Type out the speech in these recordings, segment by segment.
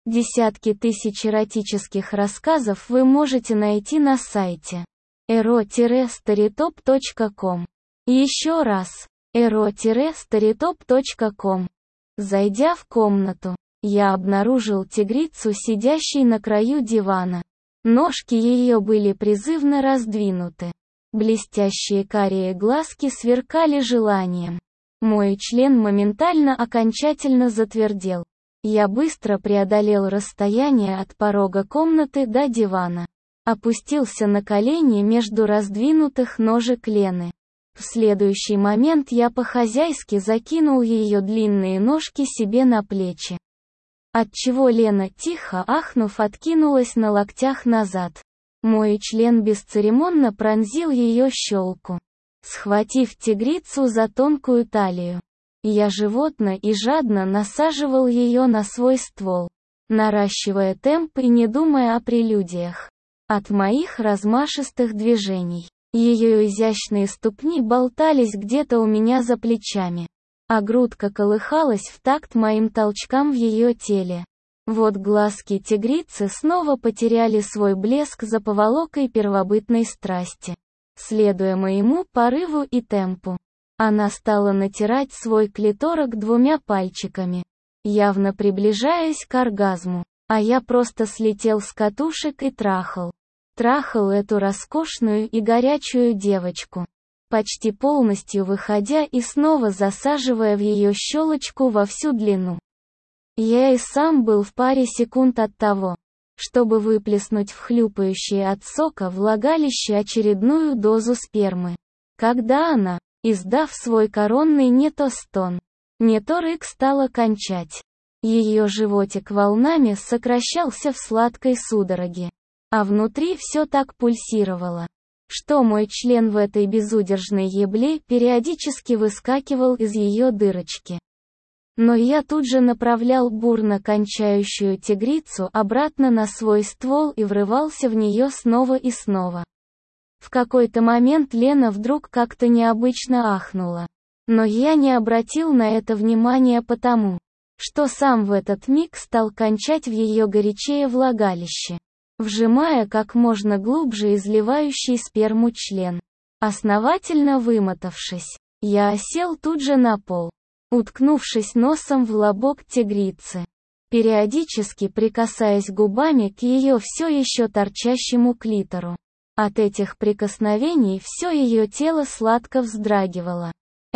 Десятки тысяч эротических рассказов вы можете найти на сайте ero-storytop.com. Еще раз, ero-storytop.com. Зайдя в комнату, я обнаружил тигрицу, сидящей на краю дивана. Ножки ее были призывно раздвинуты. Блестящие карие глазки сверкали желанием. Мой член моментально окончательно затвердел. Я быстро преодолел расстояние от порога комнаты до дивана. Опустился на колени между раздвинутых ножек Лены. В следующий момент я по-хозяйски закинул ее длинные ножки себе на плечи. Отчего Лена, тихо ахнув, откинулась на локтях назад. Мой член бесцеремонно пронзил ее щелку, схватив тигрицу за тонкую талию. Я животно и жадно насаживал ее на свой ствол, наращивая темп и не думая о прелюдиях. От моих размашистых движений, ее изящные ступни болтались где-то у меня за плечами, а грудка колыхалась в такт моим толчкам в ее теле. Вот глазки тигрицы снова потеряли свой блеск за поволокой первобытной страсти. Следуя моему порыву и темпу, она стала натирать свой клиторок двумя пальчиками, явно приближаясь к оргазму, а я просто слетел с катушек и трахал эту роскошную и горячую девочку, почти полностью выходя и снова засаживая в ее щелочку во всю длину. Я и сам был в паре секунд от того, чтобы выплеснуть в хлюпающее от сока влагалище очередную дозу спермы, когда она, издав свой коронный не то стон, не то рык, стала кончать. Ее животик волнами сокращался в сладкой судороге, а внутри все так пульсировало, что мой член в этой безудержной ебле периодически выскакивал из ее дырочки. Но я тут же направлял бурно кончающую тигрицу обратно на свой ствол и врывался в нее снова и снова. В какой-то момент Лена вдруг как-то необычно ахнула. Но я не обратил на это внимания потому, что сам в этот миг стал кончать в ее горячее влагалище, вжимая как можно глубже изливающий сперму член. Основательно вымотавшись, я осел тут же на пол, уткнувшись носом в лобок тигрицы, периодически прикасаясь губами к ее все еще торчащему клитору. От этих прикосновений все ее тело сладко вздрагивало.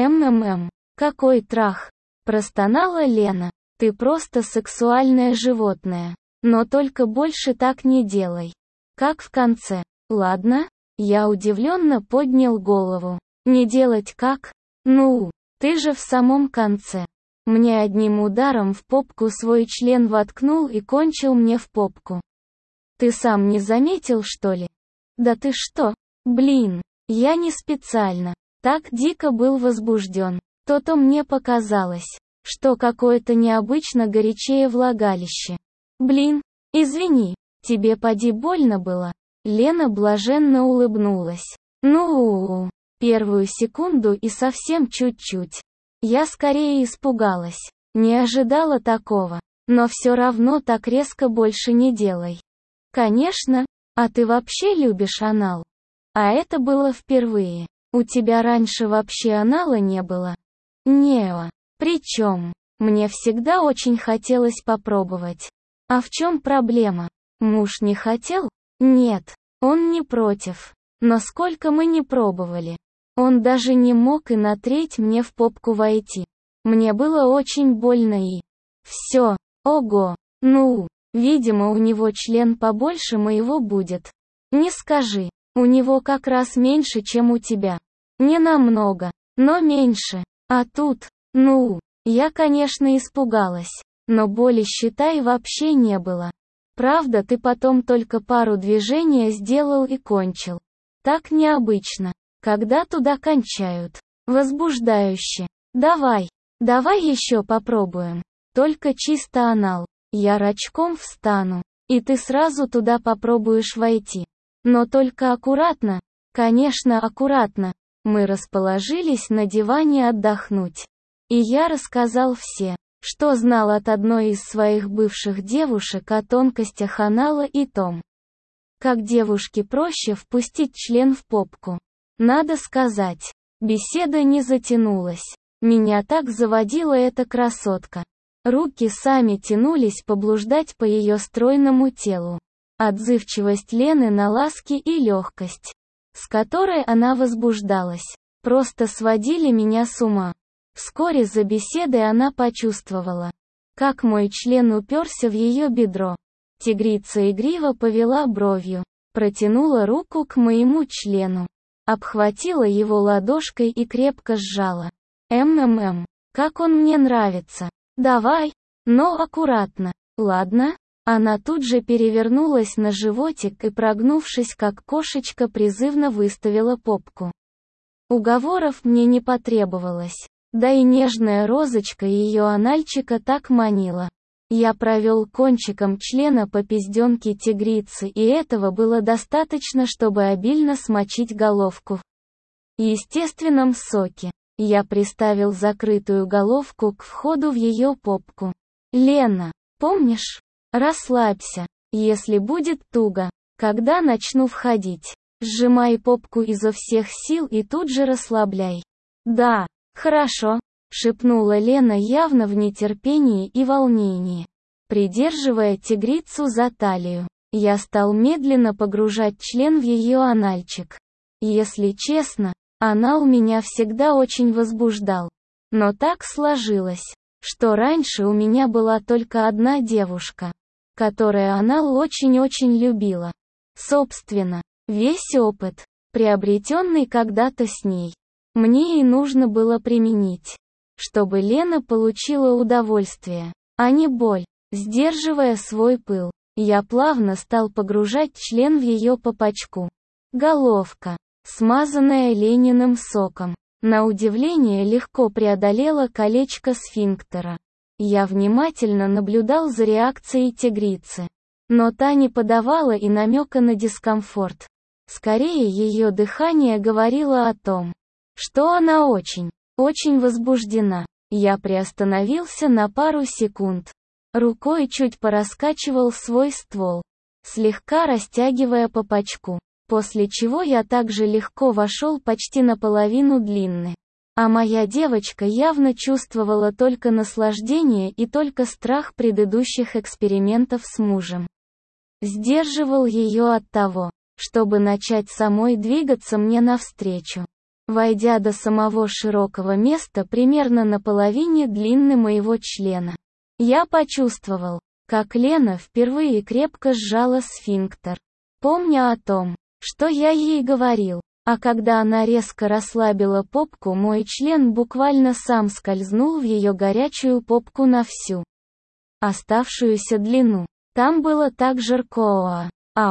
Какой трах!» – простонала Лена. «Ты просто сексуальное животное. Но только больше так не делай. Как в конце. Ладно?» Я удивленно поднял голову. «Не делать как? Ну, ты же в самом конце. Мне одним ударом в попку свой член воткнул и кончил мне в попку. Ты сам не заметил, что ли?» «Да ты что? Блин, я не специально. Так дико был возбужден. То-то мне показалось, что какое-то необычно горячее влагалище. Блин, извини, тебе поди больно было?» Лена блаженно улыбнулась. «Ну, первую секунду и совсем чуть-чуть. Я скорее испугалась. Не ожидала такого. Но все равно так резко больше не делай. Конечно. А ты вообще любишь анал? А это было впервые. У тебя раньше вообще анала не было?» «Нео. Причем, мне всегда очень хотелось попробовать. А в чем проблема? Муж не хотел? Нет, он не против. Но сколько мы не пробовали. Он даже не мог и на треть мне в попку войти. Мне было очень больно и... Все. Ого. Ну, видимо, у него член побольше моего будет. Не скажи. У него как раз меньше, чем у тебя. Не намного, но меньше. А тут, ну, я, конечно, испугалась. Но боли, считай, вообще не было. Правда, ты потом только пару движений сделал и кончил. Так необычно, когда туда кончают. Возбуждающе. Давай еще попробуем. Только чисто анал. Я рачком встану, и ты сразу туда попробуешь войти. Но только аккуратно. Конечно, аккуратно. Мы расположились на диване отдохнуть. И я рассказал все что знал от одной из своих бывших девушек о тонкостях анала и том, как девушке проще впустить член в попку. Надо сказать, беседа не затянулась. Меня так заводила эта красотка. Руки сами тянулись поблуждать по ее стройному телу. Отзывчивость Лены на ласки и легкость, с которой она возбуждалась, просто сводили меня с ума. Вскоре за беседой она почувствовала, как мой член уперся в ее бедро. Тигрица игриво повела бровью, протянула руку к моему члену, обхватила его ладошкой и крепко сжала. Как он мне нравится. Давай, но аккуратно. Ладно? Она тут же перевернулась на животик и, прогнувшись как кошечка, призывно выставила попку. Уговоров мне не потребовалось. Да и нежная розочка ее анальчика так манила. Я провел кончиком члена по пизденке тигрицы, и этого было достаточно, чтобы обильно смочить головку в естественном соке. Я приставил закрытую головку к входу в ее попку. «Лена, помнишь? Расслабься. Если будет туго, когда начну входить, сжимай попку изо всех сил и тут же расслабляй». «Да, хорошо», — шепнула Лена явно в нетерпении и волнении. Придерживая тигрицу за талию, я стал медленно погружать член в ее анальчик. Если честно, анал меня всегда очень возбуждал. Но так сложилось, что раньше у меня была только одна девушка, которая анал очень-очень любила. Собственно, весь опыт, приобретенный когда-то с ней, мне и нужно было применить, чтобы Лена получила удовольствие, а не боль. Сдерживая свой пыл, я плавно стал погружать член в ее попочку. Головка, смазанная Лениным соком, на удивление легко преодолела колечко сфинктера. Я внимательно наблюдал за реакцией тигрицы, но та не подавала и намека на дискомфорт. Скорее, ее дыхание говорило о том, что она очень возбуждена. Я приостановился на пару секунд. Рукой чуть пораскачивал свой ствол, слегка растягивая попочку, после чего я также легко вошел почти наполовину длины. А моя девочка явно чувствовала только наслаждение и только страх предыдущих экспериментов с мужем сдерживал ее от того, чтобы начать самой двигаться мне навстречу. Войдя до самого широкого места примерно на половине длины моего члена, я почувствовал, как Лена впервые крепко сжала сфинктер, помня о том, что я ей говорил. А когда она резко расслабила попку, мой член буквально сам скользнул в ее горячую попку на всю оставшуюся длину. Там было так жарко.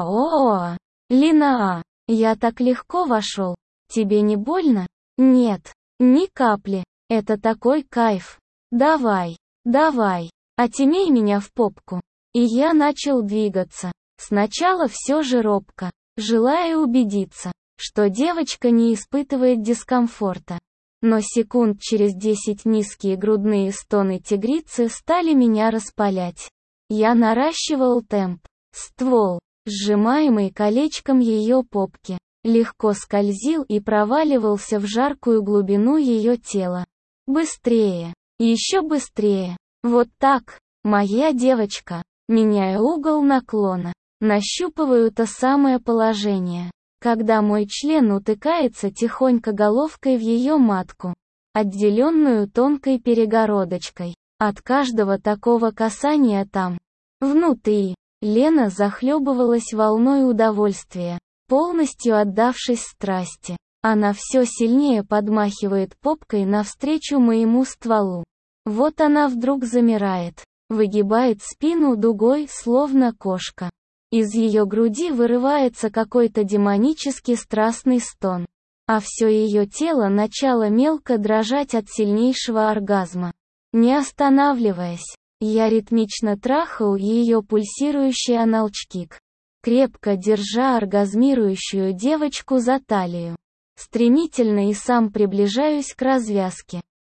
Лина, я так легко вошел. Тебе не больно? Нет, ни капли. Это такой кайф. Давай, отимей меня в попку. И я начал двигаться. Сначала все же робко, желая убедиться, что девочка не испытывает дискомфорта. Но секунд через 10 низкие грудные стоны тигрицы стали меня распалять. Я наращивал темп. Ствол, сжимаемый колечком ее попки, легко скользил и проваливался в жаркую глубину ее тела. Быстрее, еще быстрее. Вот так, моя девочка, меняя угол наклона, нащупываю то самое положение, когда мой член утыкается тихонько головкой в ее матку, отделенную тонкой перегородочкой. От каждого такого касания там, внутри, Лена захлебывалась волной удовольствия, полностью отдавшись страсти. Она все сильнее подмахивает попкой навстречу моему стволу. Вот она вдруг замирает, выгибает спину дугой, словно кошка. Из ее груди вырывается какой-то демонически страстный стон, а все ее тело начало мелко дрожать от сильнейшего оргазма. Не останавливаясь, я ритмично трахал ее пульсирующий аналчкик, крепко держа оргазмирующую девочку за талию. Стремительно и сам приближаюсь к развязке.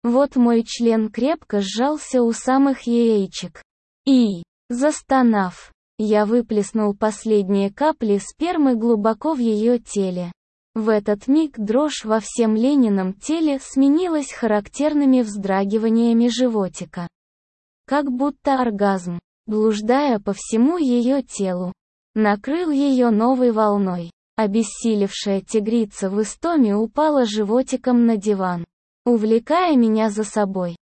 Вот мой член крепко сжался у самых яичек. И, застонав, я выплеснул последние капли спермы глубоко в ее теле. В этот миг дрожь во всем Ленином теле сменилась характерными вздрагиваниями животика. Как будто оргазм, блуждая по всему ее телу, накрыл ее новой волной. Обессилевшая тигрица в истоме упала животиком на диван, увлекая меня за собой.